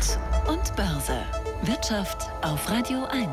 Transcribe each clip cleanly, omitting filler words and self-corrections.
Gut und Börse. Wirtschaft auf Radio 1.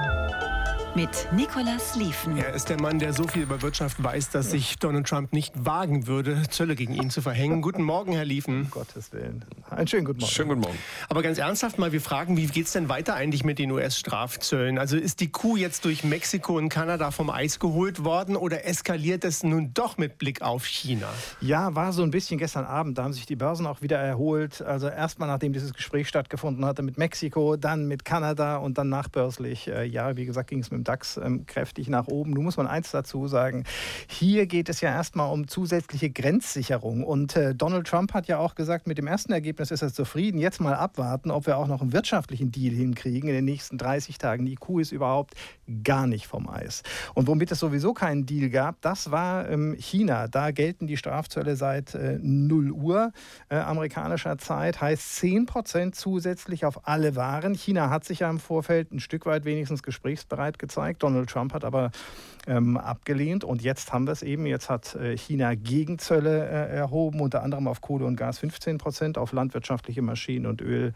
Mit Nicolas Lieven. Er ist der Mann, der so viel über Wirtschaft weiß, dass sich Donald Trump nicht wagen würde, Zölle gegen ihn zu verhängen. Guten Morgen, Herr Lieven. Um Gottes Willen. Einen schönen guten Morgen. Schönen guten Morgen. Aber ganz ernsthaft mal, wir fragen, wie geht es denn weiter eigentlich mit den US-Strafzöllen? Also ist die Kuh jetzt durch Mexiko und Kanada vom Eis geholt worden oder eskaliert es nun doch mit Blick auf China? Ja, war so ein bisschen gestern Abend. Da haben sich die Börsen auch wieder erholt. Also erstmal, nachdem dieses Gespräch stattgefunden hatte mit Mexiko, dann mit Kanada und dann nachbörslich. Ja, wie gesagt, ging es mit dem DAX kräftig nach oben. Nun muss man eins dazu sagen. Hier geht es ja erstmal um zusätzliche Grenzsicherung. Und Donald Trump hat ja auch gesagt, mit dem ersten Ergebnis ist er zufrieden. Jetzt mal abwarten, ob wir auch noch einen wirtschaftlichen Deal hinkriegen in den nächsten 30 Tagen. Die Kuh ist überhaupt gar nicht vom Eis. Und womit es sowieso keinen Deal gab, das war China. Da gelten die Strafzölle seit 0 Uhr amerikanischer Zeit. Heißt 10% zusätzlich auf alle Waren. China hat sich ja im Vorfeld ein Stück weit wenigstens gesprächsbereit gezeigt. Donald Trump hat aber abgelehnt. Und jetzt haben wir es eben. Jetzt hat China Gegenzölle erhoben, unter anderem auf Kohle und Gas 15%, auf landwirtschaftliche Maschinen und Öl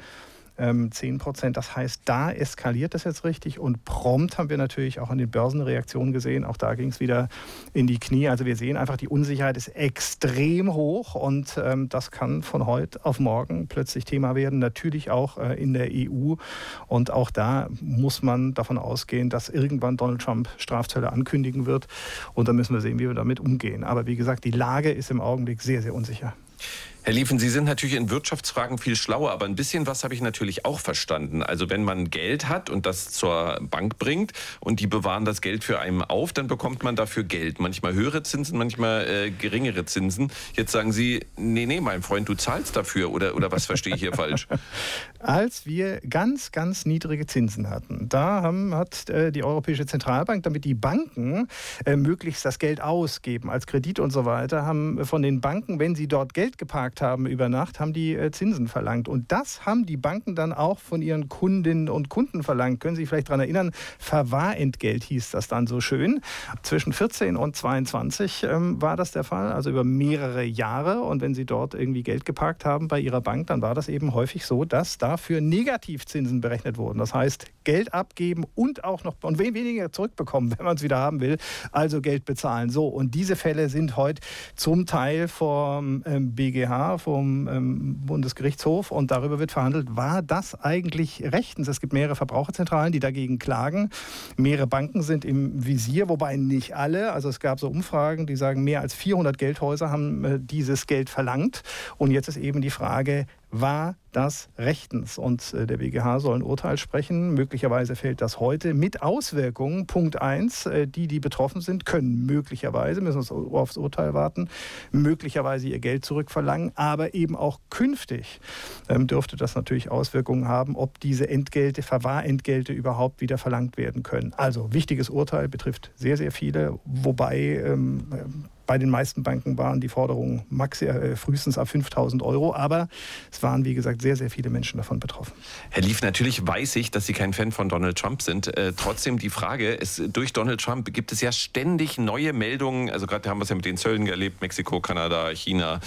10%. Das heißt, da eskaliert es jetzt richtig und prompt haben wir natürlich auch an den Börsenreaktionen gesehen. Auch da ging es wieder in die Knie. Also wir sehen einfach, die Unsicherheit ist extrem hoch und das kann von heute auf morgen plötzlich Thema werden. Natürlich auch in der EU. Und auch da muss man davon ausgehen, dass irgendwann Donald Trump Strafzölle ankündigen wird. Und da müssen wir sehen, wie wir damit umgehen. Aber wie gesagt, die Lage ist im Augenblick sehr, sehr unsicher. Herr Lieven, Sie sind natürlich in Wirtschaftsfragen viel schlauer, aber ein bisschen was habe ich natürlich auch verstanden. Also wenn man Geld hat und das zur Bank bringt und die bewahren das Geld für einen auf, dann bekommt man dafür Geld. Manchmal höhere Zinsen, manchmal geringere Zinsen. Jetzt sagen Sie, nee, mein Freund, du zahlst dafür oder was verstehe ich hier falsch? Als wir ganz, ganz niedrige Zinsen hatten, da hat die Europäische Zentralbank, damit die Banken möglichst das Geld ausgeben als Kredit und so weiter, haben von den Banken, wenn sie dort Geld geparkt haben über Nacht, haben die Zinsen verlangt. Und das haben die Banken dann auch von ihren Kundinnen und Kunden verlangt. Können Sie sich vielleicht daran erinnern? Verwahrentgelt hieß das dann so schön. Zwischen 14 und 22 war das der Fall, also über mehrere Jahre. Und wenn Sie dort irgendwie Geld geparkt haben bei Ihrer Bank, dann war das eben häufig so, dass dafür Negativzinsen berechnet wurden. Das heißt, Geld abgeben und auch noch und weniger zurückbekommen, wenn man es wieder haben will. Also Geld bezahlen. So, und diese Fälle sind heute zum Teil vom BGH, vom Bundesgerichtshof, und darüber wird verhandelt, war das eigentlich rechtens? Es gibt mehrere Verbraucherzentralen, die dagegen klagen. Mehrere Banken sind im Visier, wobei nicht alle. Also es gab so Umfragen, die sagen, mehr als 400 Geldhäuser haben dieses Geld verlangt. Und jetzt ist eben die Frage, war das rechtens? Und der BGH soll ein Urteil sprechen. Möglicherweise fällt das heute mit Auswirkungen. Punkt 1, die betroffen sind, können möglicherweise, müssen wir aufs Urteil warten, möglicherweise ihr Geld zurückverlangen. Aber eben auch künftig dürfte das natürlich Auswirkungen haben, ob diese Entgelte, Verwahrentgelte überhaupt wieder verlangt werden können. Also wichtiges Urteil, betrifft sehr, sehr viele, wobei bei den meisten Banken waren die Forderungen frühestens ab 5.000 €. Aber es waren, wie gesagt, sehr, sehr viele Menschen davon betroffen. Herr Lief, natürlich weiß ich, dass Sie kein Fan von Donald Trump sind. Trotzdem die Frage, durch Donald Trump gibt es ja ständig neue Meldungen. Also gerade haben wir es ja mit den Zöllen erlebt, Mexiko, Kanada, China.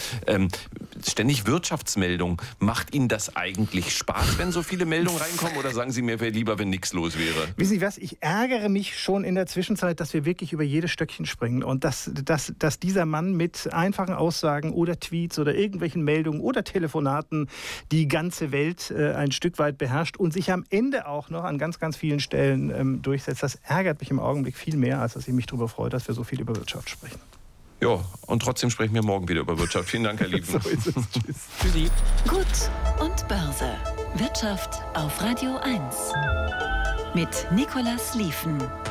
Ständig Wirtschaftsmeldungen. Macht Ihnen das eigentlich Spaß, wenn so viele Meldungen reinkommen? Oder sagen Sie mir, wäre lieber, wenn nichts los wäre? Wissen Sie was, ich ärgere mich schon in der Zwischenzeit, dass wir wirklich über jedes Stöckchen springen. Und dass dieser Mann mit einfachen Aussagen oder Tweets oder irgendwelchen Meldungen oder Telefonaten die ganze Welt ein Stück weit beherrscht und sich am Ende auch noch an ganz, ganz vielen Stellen durchsetzt. Das ärgert mich im Augenblick viel mehr, als dass ich mich darüber freue, dass wir so viel über Wirtschaft sprechen. Ja, und trotzdem sprechen wir morgen wieder über Wirtschaft. Vielen Dank, Herr Lieven. So ist es. Tschüss. Tschüssi. Gut und Börse. Wirtschaft auf Radio 1. Mit Nicolas Lieven.